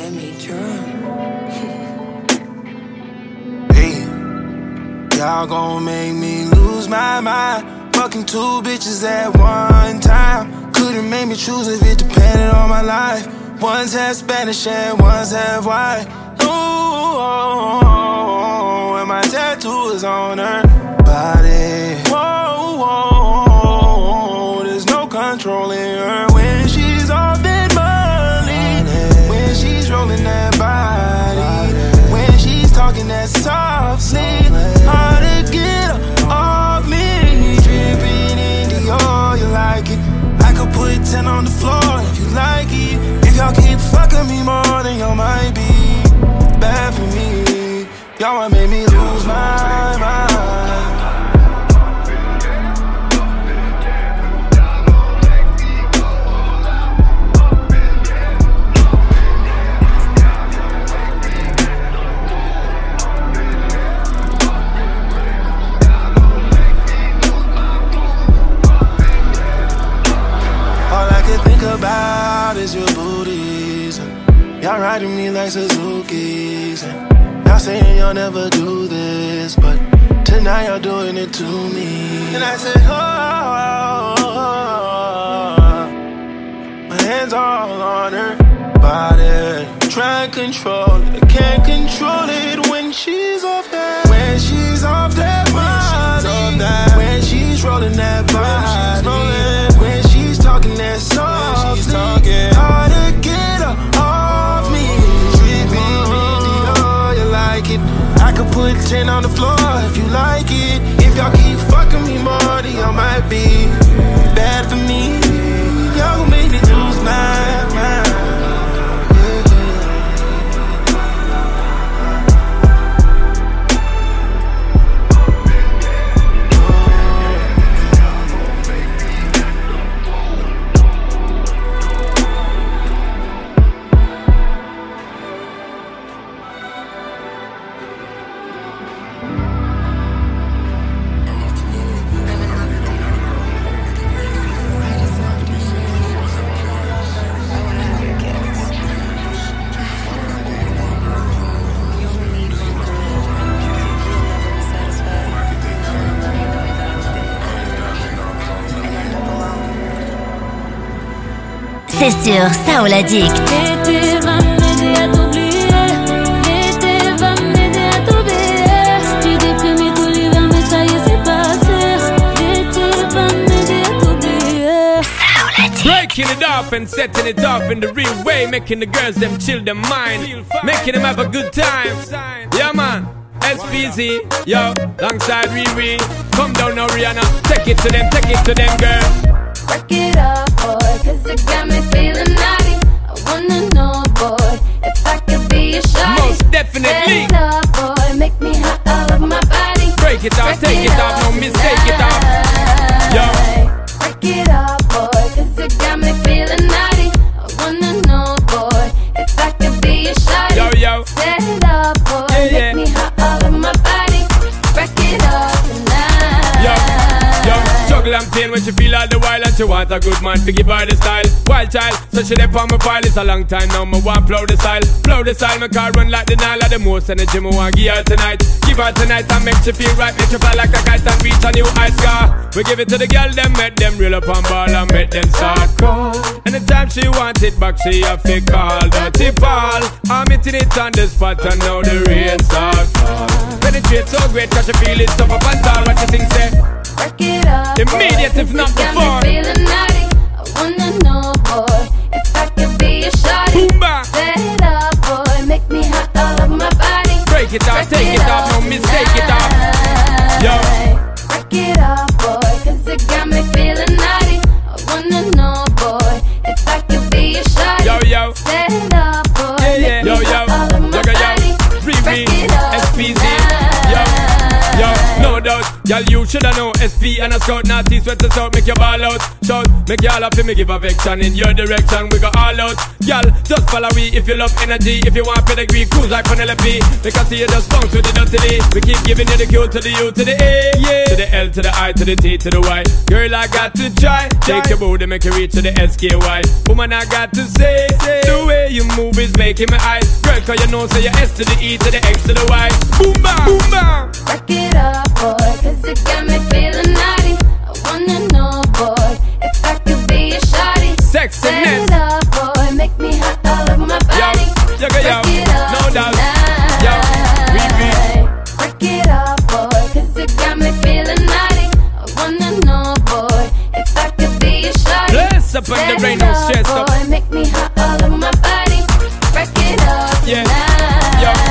get me drunk. Hey, y'all gon' make me lose my mind. Fucking two bitches at one time. Couldn't make me choose if it depended on my life. One's half Spanish and one's half white. Ooh, and my tattoo is on her body. Whoa, whoa, there's no controlling her when she's off that money. When she's rolling that body. When she's talking that softly. Hard to get her off me. Dripping in Dior, you like it. I could put 10 on the floor if you like it. If y'all keep fucking me more, then y'all might be bad for me. Y'all might make me lose my mind. All I can think about is your booties. Y'all riding me like Suzuki's. Y'all saying y'all never do this, but tonight y'all doing it to me. And I said, my hands all on her body. Try and control it, I can't control it when she's off that. When she's off that body. When she's rolling that body. When she's talking that softly. Hard to get her off me. I could put 10 on the floor if you like it. If y'all keep fucking me more, then y'all might be bad for me. Y'all gon' make me lose my mind. C'est sur Soul Addict. L'été va m'aider à t'oublier. L'été va m'aider à t'oublier. J'étais déprimée tout l'hiver, mais ça y est, c'est passé. L'été va m'aider à t'oublier. Soul Addict. Breaking it up and setting it up in the real way, making the girls them chill their mind, making them have a good time. Yeah, man. SPZ, yo, alongside Riri. Come down now, Rihanna. Take it to them, girl. Break it up, boy, cause it got me feeling naughty. I wanna know, boy, if I could be a shawty. Most definitely. Set it up, boy, make me hot all over my body. Break it off, take it off, no mistake it off. Yo. Break it up, boy, cause it got me feeling naughty. I wanna know, boy, if I could be a shawty. Yo, yo. Set it up, boy, make me hot all over my body. Break it up tonight. Yo. Struggle and pain when she feel all the while, and she want a good man to give her the style. Wild child, so she left on my file. It's a long time now, me want flow the style. Flow the style, my car run like the Nile. The most energy me want give her tonight. Give her tonight and make she feel right. Make she fly like a kite and reach a new high scar. We give it to the girl, them make them reel up on ball and make them start call. Anytime she want it back, she have to call Dirty Paul. I'm hitting it on the spot and now the rain start fall. Penetrate so great, cause she feel it tough up and tall. What you think, say? Break it up, immediate boy, if not got before. Me feeling naughty. I wanna know, boy, if I could be a shawty. Set it up, boy, make me hot all over my body. Break it off, take it off, no mistake it off. Yo. Break it up, boy, cause it got me feeling naughty. I wanna know, boy, if I could be a shawty. Yo, yo. Set it up, boy, make me yo, hot all over my body. Riri, SPZ, yo, no doubt. Girl, you shoulda know SP and a scout, naughty sweat us out, make you ball out. Shout, make you all up, me give affection in your direction, we go all out. Girl, just follow we if you love energy, if you want pedigree, cruise like Penelope. Make us see you just bounce with the dirty D. We keep giving you the Q to the U to the A, yeah. To the L to the I to the T to the Y. Girl, I got to try. Take your booty, make you reach to the SKY. Woman, I got to say, the way you move is making me eyes. Girl, cause you know, say you S to the E to the X to the Y. Boom, bam, boom, bam. Back it up, boy, cause it got me feeling naughty. I wanna know, boy, if I could be a shawty. Sexiness. Set it up, boy, make me hot all over my body. Yo, Break it up, no doubt. tonight. Yo, repeat. Break it up, boy, cause it got me feeling naughty. I wanna know, boy, if I could be a shawty. Bless up on the rain, no stress up. Boy, make me hot all over my body. Break it up, yeah. tonight. Yo,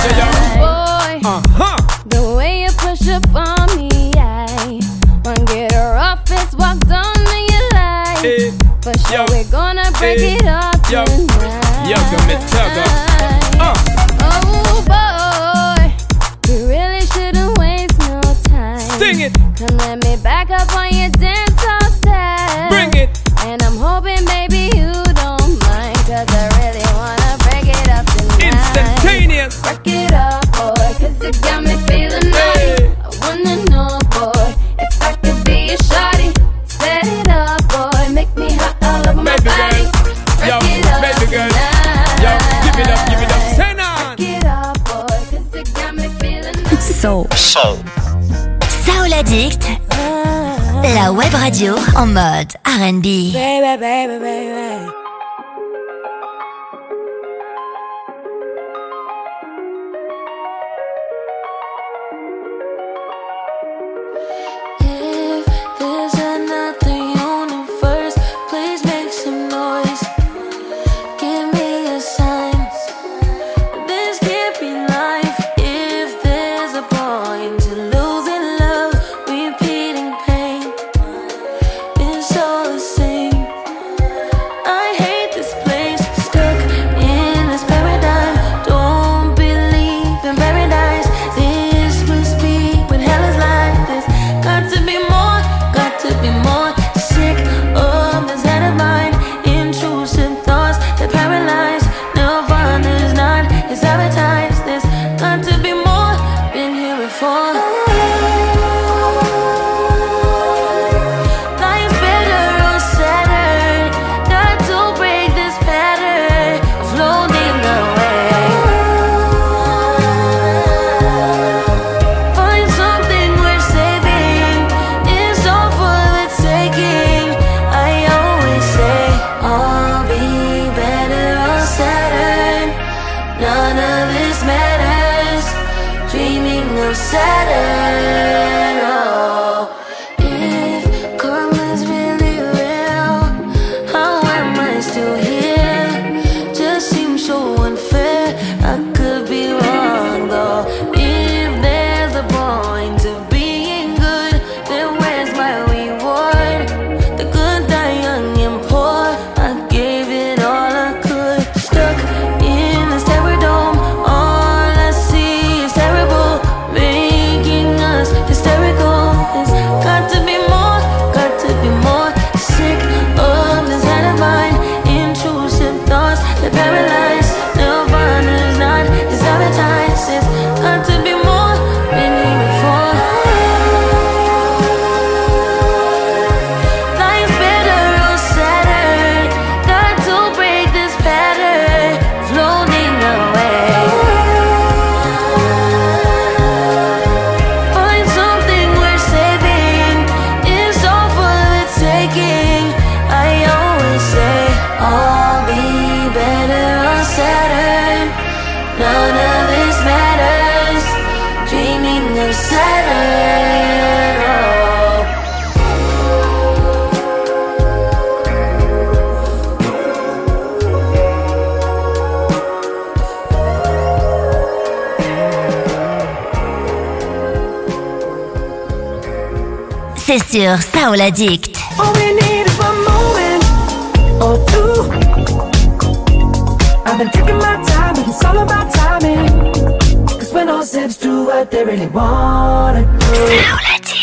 boy, the way you push up on me, I wanna get her off, it's walked on me, you like. For sure, we're gonna break it up tonight. Yo, come and tug up. Oh boy, we really shouldn't waste no time. Sing it. Come let me back up on your dance all style. Bring it. And I'm hoping maybe you don't mind, cause I really wanna break it up tonight. Instantaneous. Break it up, boy, cause it got me feeling naughty. I wanna know, boy, if I could be a shawty. Set it up, boy, make me hot all over my body. Break it up tonight. Yo, give it up, send on. Break it up, boy, cause it got me feeling naughty. Soul Addict, la web radio en mode R&B. Baby, baby, baby. C'est sur Soul Addict. All we need is one moment or two. I've been taking my time, but it's all about timing. Cause when all steps do what they really wanna do. Soul Addict.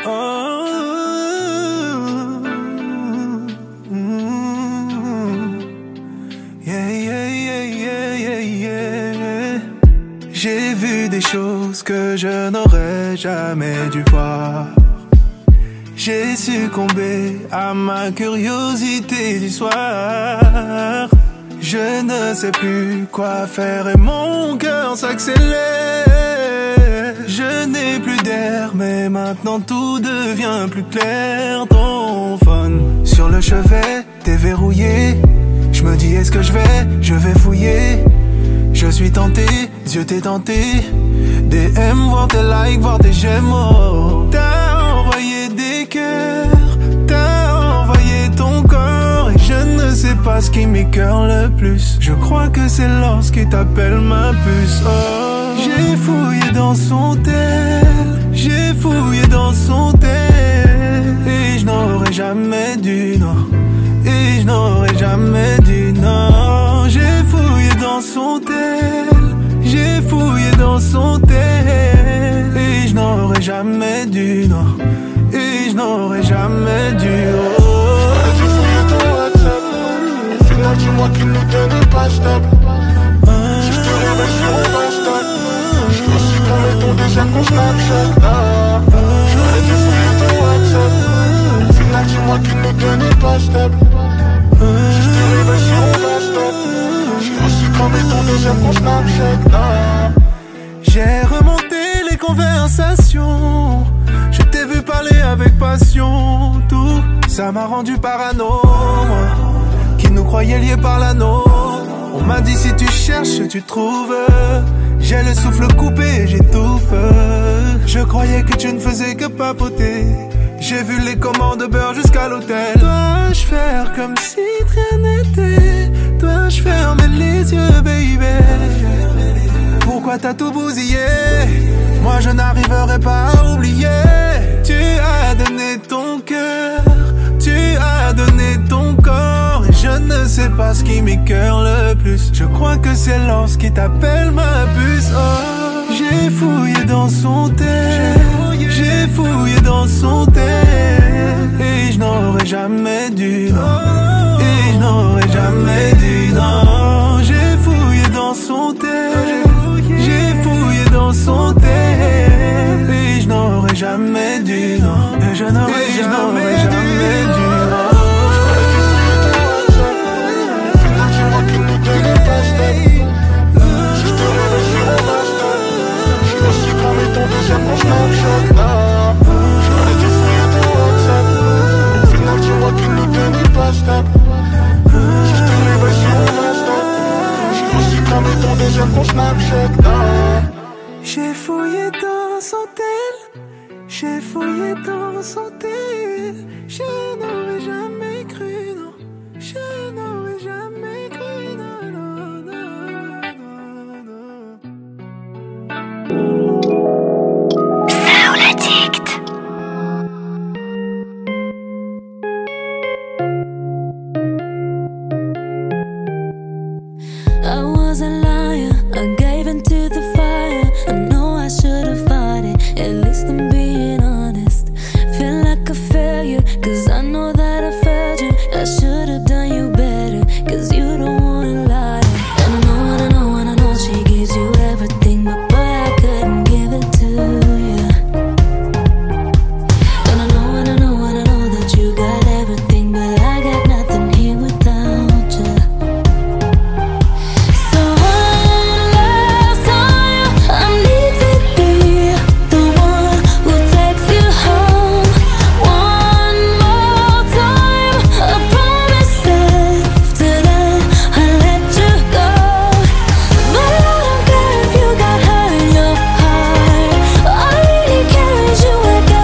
J'ai vu des choses que je n'aurais jamais dû voir. J'ai succombé à ma curiosité du soir. Je ne sais plus quoi faire et mon cœur s'accélère. Je n'ai plus d'air mais maintenant tout devient plus clair. Ton phone sur le chevet, t'es verrouillé. Je me dis est-ce que je vais fouiller. Je suis tenté, Dieu t'es tenté. DM, voir tes likes, voir tes j'aime. Oh. T'as envoyé des cœurs, t'as envoyé ton corps. Et je ne sais pas ce qui m'écoeure le plus. Je crois que c'est lorsqu'il t'appelle ma puce. Oh. J'ai fouillé dans son tel, j'ai fouillé dans son tel. Et je n'aurais jamais dû, non. Et je n'aurais jamais dû, non. J'ai fouillé dans son tel, j'ai fouillé dans son tel. Et je n'aurais jamais dû, non. Et je n'aurais jamais dû, oh. J'aurais dû fouiller ton WhatsApp. Au final, dis-moi qu'il nous tenait pas stable. Si je te réveille sur mon Insta, je dois supprimer ton deuxième compte Snapchat. J'aurais dû fouiller ton WhatsApp. Au final, dis-moi qu'il nous tenait pas stable. Si je te réveille sur mon Insta, je dois supprimer ton deuxième compte Snapchat. J'ai remonté les conversations. Je t'ai vu parler avec passion. Tout ça m'a rendu parano, moi, qui nous croyait liés par l'anneau. On m'a dit si tu cherches, tu trouves. J'ai le souffle coupé, j'étouffe. Je croyais que tu ne faisais que papoter. J'ai vu les commandes beurre jusqu'à l'hôtel. Dois-je faire comme si rien n'était? Dois-je fermer les yeux, baby? Pourquoi t'as tout bousillé? Moi je n'arriverai pas à oublier. Tu as donné ton cœur, tu as donné ton corps. Et je ne sais pas ce qui m'écoeure le plus. Je crois que c'est lorsqu'il t'appelle ma puce. Oh, j'ai fouillé dans son tel, j'ai fouillé dans son tel. Et je n'aurais jamais dû, non. Et je n'aurais jamais dû, non. J'ai fouillé dans son tel, j'ai fouillé dans son tel. Et je n'aurais jamais dû, non. Et je n'aurais jamais dû, non. Si je te réveille sur mon Insta, je dois supprimer ton deuxième compte Snapchat. J'aurais dû fouiller ton WhatsApp. Au final, dis-moi qu'il ne tenait pas stable. Si je te réveille sur mon Insta, je dois supprimer ton deuxième compte Snapchat. J'ai fouillé dans son tel, j'ai fouillé dans son tel. Je n'aurais